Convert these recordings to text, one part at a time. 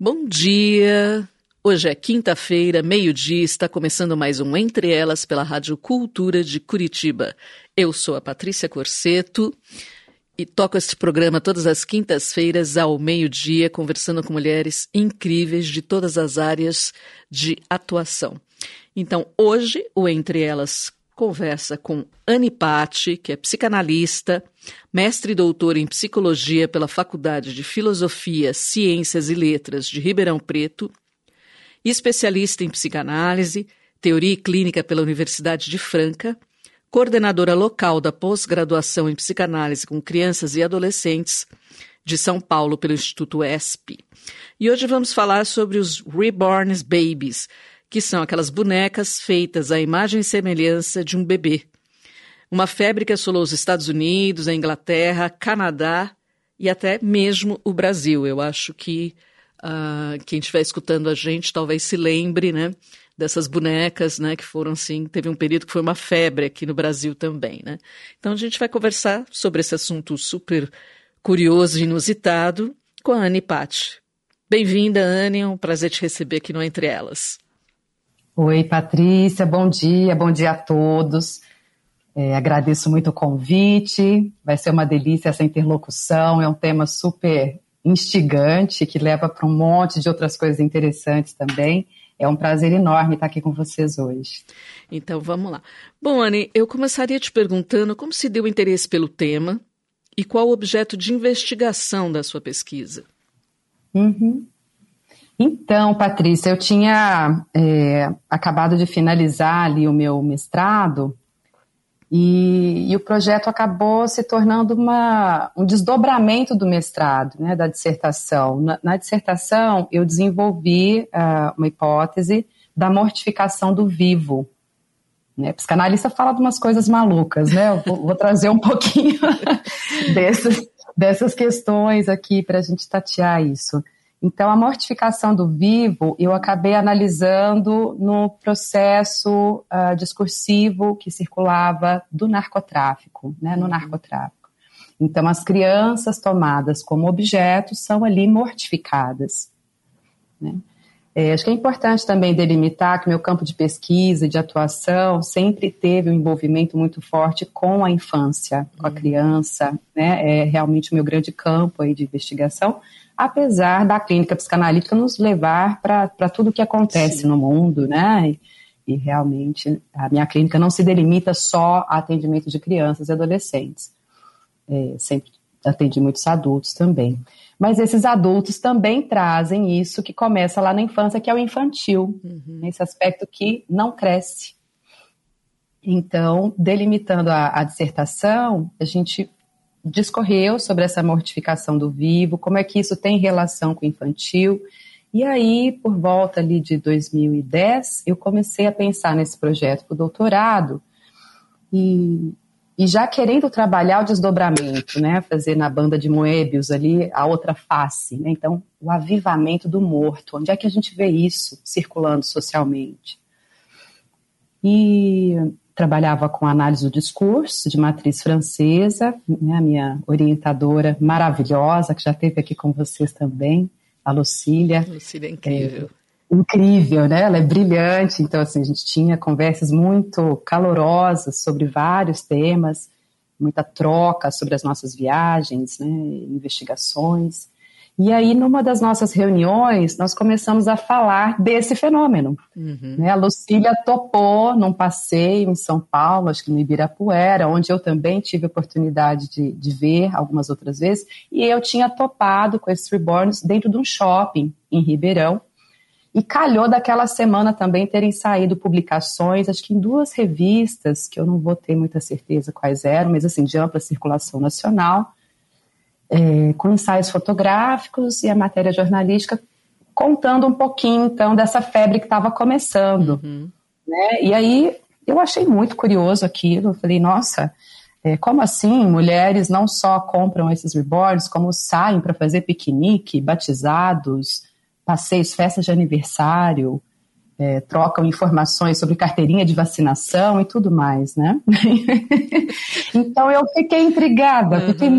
Bom dia! Hoje é quinta-feira, meio-dia, está começando mais um Entre Elas pela Rádio Cultura de Curitiba. Eu sou a Patrícia Corseto e toco este programa todas as quintas-feiras ao meio-dia, conversando com mulheres incríveis de todas as áreas de atuação. Então, hoje, o Entre Elas conversa com Anny Patti, que é psicanalista, mestre e doutora em psicologia pela Faculdade de Filosofia, Ciências e Letras de Ribeirão Preto, especialista em psicanálise, teoria e clínica pela Universidade de Franca, coordenadora local da pós-graduação em psicanálise com crianças e adolescentes de São Paulo pelo Instituto ESP. E hoje vamos falar sobre os Reborn Babies, que são aquelas bonecas feitas à imagem e semelhança de um bebê. Uma febre que assolou os Estados Unidos, a Inglaterra, Canadá e até mesmo o Brasil. Eu acho que quem estiver escutando a gente talvez se lembre, né, dessas bonecas, né, que foram assim, teve um período que foi uma febre aqui no Brasil também, né? Então a gente vai conversar sobre esse assunto super curioso e inusitado com a Anny Patti. Bem-vinda, Anny, é um prazer te receber aqui no Entre Elas. Oi, Patrícia, bom dia a todos. Agradeço muito o convite, vai ser uma delícia essa interlocução, é um tema super instigante que leva para um monte de outras coisas interessantes também. É um prazer enorme estar aqui com vocês hoje. Então, vamos lá. Bom, Anny, eu começaria te perguntando como se deu o interesse pelo tema e qual o objeto de investigação da sua pesquisa. Então, Patrícia, eu tinha acabado de finalizar ali o meu mestrado e o projeto acabou se tornando um desdobramento do mestrado, né, da dissertação. Na dissertação, eu desenvolvi uma hipótese da mortificação do vivo. Né? Psicanalista fala de umas coisas malucas, né? Eu vou trazer um pouquinho dessas questões aqui para a gente tatear isso. Então, a mortificação do vivo, eu acabei analisando no processo discursivo que circulava do narcotráfico, né, no narcotráfico. Então, as crianças tomadas como objetos são ali mortificadas. Né? Acho que é importante também delimitar que meu campo de pesquisa e de atuação sempre teve um envolvimento muito forte com a infância, com a criança, né? É realmente o meu grande campo aí de investigação, apesar da clínica psicanalítica nos levar para tudo o que acontece no mundo, né? E realmente a minha clínica não se delimita só a atendimento de crianças e adolescentes. Sempre atendi muitos adultos também. Mas esses adultos também trazem isso que começa lá na infância, que é o infantil, esse aspecto que não cresce. Então, delimitando a dissertação, a gente discorreu sobre essa mortificação do vivo, como é que isso tem relação com o infantil. E aí, por volta ali de 2010, eu comecei a pensar nesse projeto para o doutorado e já querendo trabalhar o desdobramento, né, fazer na banda de Moebius ali a outra face, né, então o avivamento do morto, onde é que a gente vê isso circulando socialmente? E trabalhava com análise do discurso, de matriz francesa, né, a minha orientadora maravilhosa, que já esteve aqui com vocês também, a Lucília. Lucília é incrível. Incrível, né? Ela é brilhante, então assim, a gente tinha conversas muito calorosas sobre vários temas, muita troca sobre as nossas viagens, né, investigações. E aí, numa das nossas reuniões, nós começamos a falar desse fenômeno. Né? A Lucília topou num passeio em São Paulo, acho que no Ibirapuera, onde eu também tive a oportunidade de ver algumas outras vezes, e eu tinha topado com esses reborns dentro de um shopping em Ribeirão, e calhou daquela semana também terem saído publicações, acho que em 2 revistas, que eu não vou ter muita certeza quais eram, mas assim, de ampla circulação nacional, com ensaios fotográficos e a matéria jornalística contando um pouquinho, então, dessa febre que estava começando. Né? E aí eu achei muito curioso aquilo, eu falei, nossa, como assim mulheres não só compram esses reborns, como saem para fazer piquenique, batizados, passeios, festas de aniversário, trocam informações sobre carteirinha de vacinação e tudo mais, né? Então eu fiquei intrigada, fiquei muito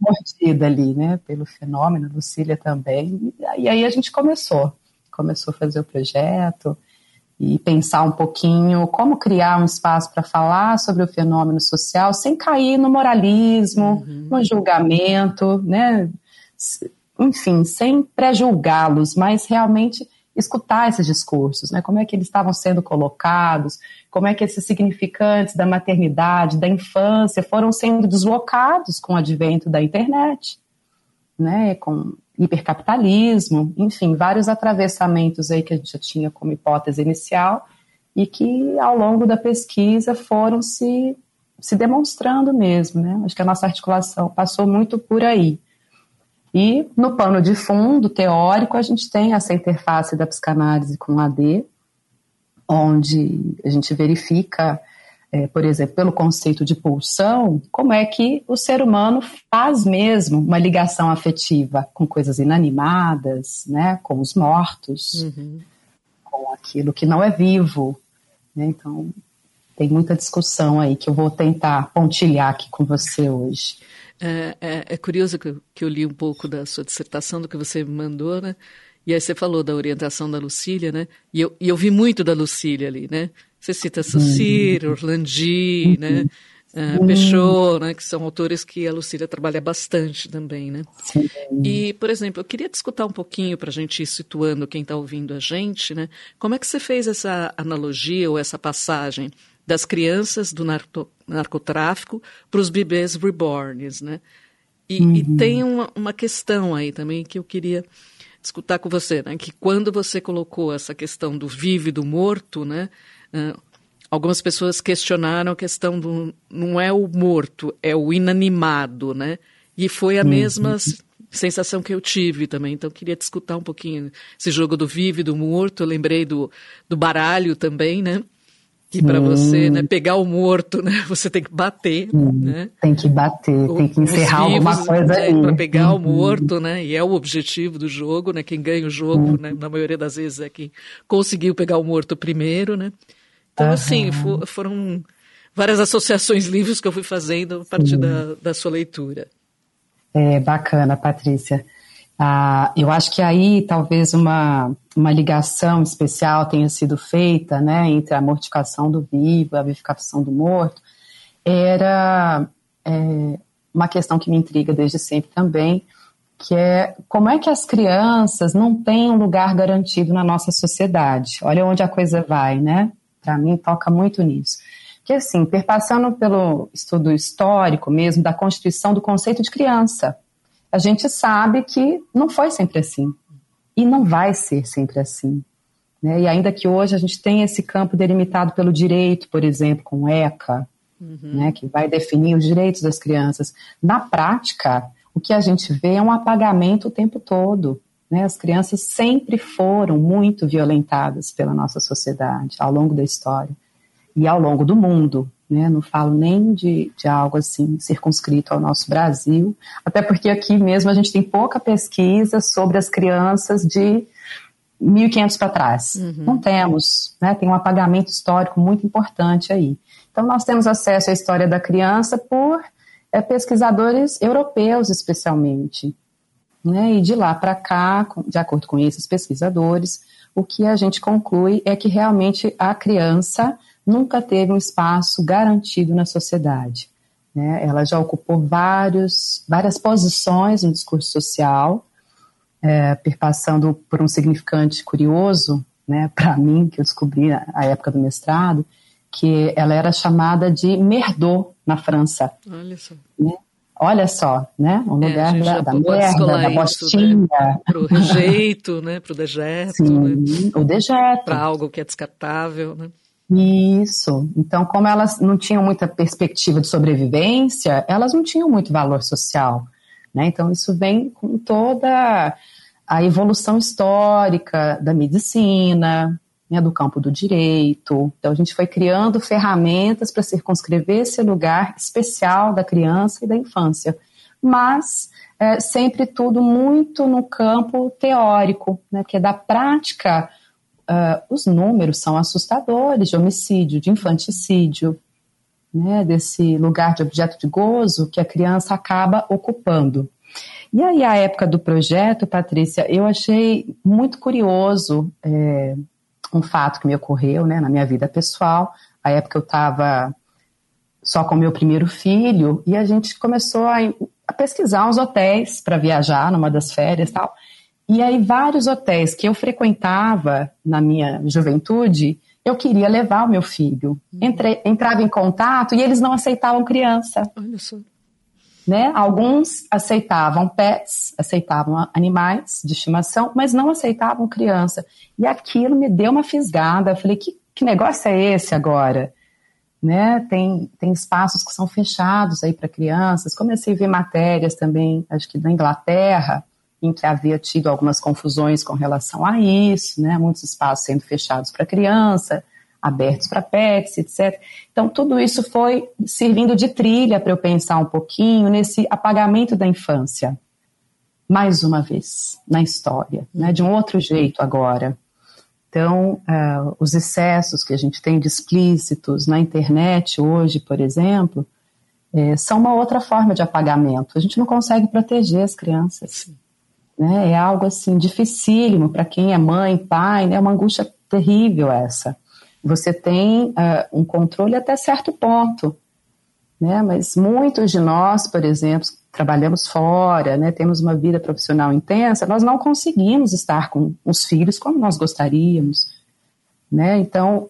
mordida ali, né, pelo fenômeno, Lucília também, e aí a gente começou a fazer o projeto e pensar um pouquinho como criar um espaço para falar sobre o fenômeno social sem cair no moralismo, no julgamento, né, enfim, sem pré-julgá-los, mas realmente escutar esses discursos, né? Como é que eles estavam sendo colocados, como é que esses significantes da maternidade, da infância, foram sendo deslocados com o advento da internet, né? Com hipercapitalismo, enfim, vários atravessamentos aí que a gente já tinha como hipótese inicial e que ao longo da pesquisa foram se demonstrando mesmo, né? Acho que a nossa articulação passou muito por aí. E no pano de fundo teórico, a gente tem essa interface da psicanálise com a AD, onde a gente verifica, por exemplo, pelo conceito de pulsão, como é que o ser humano faz mesmo uma ligação afetiva com coisas inanimadas, né, com os mortos, com aquilo que não é vivo, né? Então, tem muita discussão aí que eu vou tentar pontilhar aqui com você hoje. É curioso que eu li um pouco da sua dissertação, do que você me mandou, né? E aí você falou da orientação da Lucília, né? E eu vi muito da Lucília ali, né? Você cita Saussure, Orlandi, né? Peixot, né? Que são autores que a Lucília trabalha bastante também, né? Sim. E, por exemplo, eu queria discutir um pouquinho para a gente ir situando quem está ouvindo a gente, né? Como é que você fez essa analogia ou essa passagem das crianças do narcotráfico para os bebês reborns, né? E tem uma questão aí também que eu queria discutir com você, né? Que quando você colocou essa questão do vivo e do morto, né? Algumas pessoas questionaram a questão do não é o morto, é o inanimado, né? E foi a mesma sensação que eu tive também. Então, eu queria discutir um pouquinho esse jogo do vivo e do morto. Eu lembrei do baralho também, né? Que para você, né, pegar o morto, né, você tem que bater, né? Tem que bater, tem que encerrar vivos, alguma coisa aí. Para pegar o morto, né? E é o objetivo do jogo, né? Quem ganha o jogo, né, na maioria das vezes é quem conseguiu pegar o morto primeiro, né? Então, assim, foram várias associações livres que eu fui fazendo a partir da sua leitura. Bacana, Patrícia. Eu acho que aí talvez uma ligação especial tenha sido feita, né, entre a mortificação do vivo e a vivificação do morto. Era uma questão que me intriga desde sempre também, que é como é que as crianças não têm um lugar garantido na nossa sociedade. Olha onde a coisa vai, né? Para mim toca muito nisso. Que assim, perpassando pelo estudo histórico mesmo da constituição do conceito de criança, a gente sabe que não foi sempre assim e não vai ser sempre assim, né? E ainda que hoje a gente tenha esse campo delimitado pelo direito, por exemplo, com o ECA, né, que vai definir os direitos das crianças, na prática, o que a gente vê é um apagamento o tempo todo, né? As crianças sempre foram muito violentadas pela nossa sociedade ao longo da história e ao longo do mundo. Né? Não falo nem de algo assim circunscrito ao nosso Brasil, até porque aqui mesmo a gente tem pouca pesquisa sobre as crianças de 1500 para trás. Não temos, né? Tem um apagamento histórico muito importante aí. Então nós temos acesso à história da criança por pesquisadores europeus especialmente, né? E de lá para cá, de acordo com esses pesquisadores, o que a gente conclui é que realmente a criança nunca teve um espaço garantido na sociedade, né? Ela já ocupou várias posições no discurso social, perpassando por um significante curioso, né, para mim, que eu descobri na época do mestrado, que ela era chamada de Merdot na França. Olha só. Né? Olha só, né? Um lugar da merda, da bostinha. Né? Para o rejeito, né? Para o dejeto. Sim, né? O dejeto. Para algo que é descartável, né? Isso. Então, como elas não tinham muita perspectiva de sobrevivência, elas não tinham muito valor social, né? Então, isso vem com toda a evolução histórica da medicina, né, do campo do direito. Então, a gente foi criando ferramentas para circunscrever esse lugar especial da criança e da infância. Mas, sempre tudo muito no campo teórico, né, porque da prática, os números são assustadores de homicídio, de infanticídio, né, desse lugar de objeto de gozo que a criança acaba ocupando. E aí, a época do projeto, Patrícia, eu achei muito curioso um fato que me ocorreu, né, na minha vida pessoal. A época eu estava só com o meu primeiro filho e a gente começou a pesquisar uns hotéis para viajar numa das férias e tal. E aí, vários hotéis que eu frequentava na minha juventude, eu queria levar o meu filho. Entrava em contato e eles não aceitavam criança. Olha só. Né? Alguns aceitavam pets, aceitavam animais de estimação, mas não aceitavam criança. E aquilo me deu uma fisgada. Eu falei, que negócio é esse agora? Né? Tem espaços que são fechados aí para crianças. Comecei a ver matérias também, acho que da Inglaterra, em que havia tido algumas confusões com relação a isso, né? Muitos espaços sendo fechados para criança, abertos para pets, etc. Então, tudo isso foi servindo de trilha para eu pensar um pouquinho nesse apagamento da infância. Mais uma vez, na história, né? De um outro jeito agora. Então, os excessos que a gente tem de explícitos na internet hoje, por exemplo, são uma outra forma de apagamento. A gente não consegue proteger as crianças. Né? É algo assim dificílimo para quem é mãe, pai, né? É uma angústia terrível essa. Você tem um controle até certo ponto, né? Mas muitos de nós, por exemplo, trabalhamos fora, né? Temos uma vida profissional intensa, nós não conseguimos estar com os filhos como nós gostaríamos, né? Então,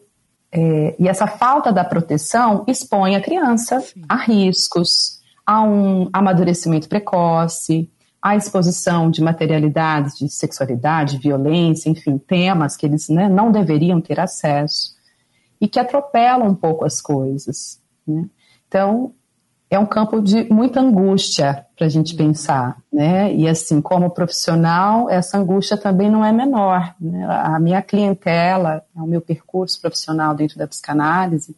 e essa falta da proteção expõe a criança a riscos, a um amadurecimento precoce, a exposição de materialidades de sexualidade, violência, enfim, temas que eles, né, não deveriam ter acesso e que atropelam um pouco as coisas, né? Então, é um campo de muita angústia para a gente pensar, né? E assim, como profissional, essa angústia também não é menor, né? A minha clientela, o meu percurso profissional dentro da psicanálise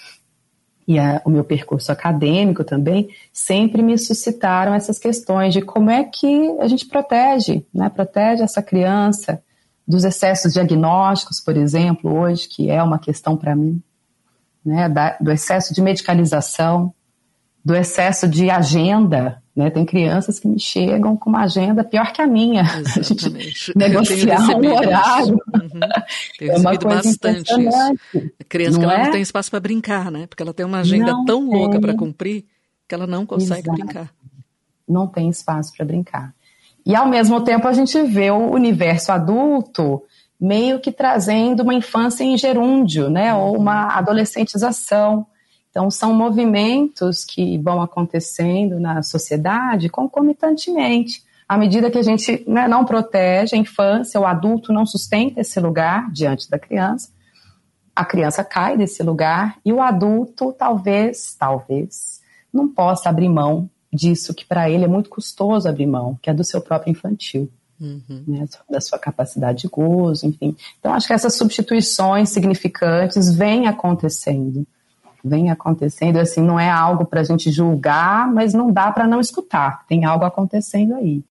e o meu percurso acadêmico também, sempre me suscitaram essas questões de como é que a gente protege, né? Protege essa criança dos excessos diagnósticos, por exemplo, hoje, que é uma questão para mim, né? Do excesso de medicalização, do excesso de agenda, né? Tem crianças que me chegam com uma agenda pior que a minha. Exatamente. A gente negociar um horário. Tenho recebido bastante isso. A criança que ela não tem espaço para brincar, né? Porque ela tem uma agenda tão louca para cumprir que ela não consegue brincar. Não tem espaço para brincar. E, ao mesmo tempo, a gente vê o universo adulto meio que trazendo uma infância em gerúndio, né? Ou uma adolescentização. Então, são movimentos que vão acontecendo na sociedade concomitantemente. À medida que a gente, né, não protege a infância, o adulto não sustenta esse lugar diante da criança, a criança cai desse lugar e o adulto talvez, não possa abrir mão disso que para ele é muito custoso abrir mão, que é do seu próprio infantil, né, da sua capacidade de gozo, enfim. Então, acho que essas substituições significantes vêm acontecendo, assim, não é algo para a gente julgar, mas não dá para não escutar, tem algo acontecendo aí.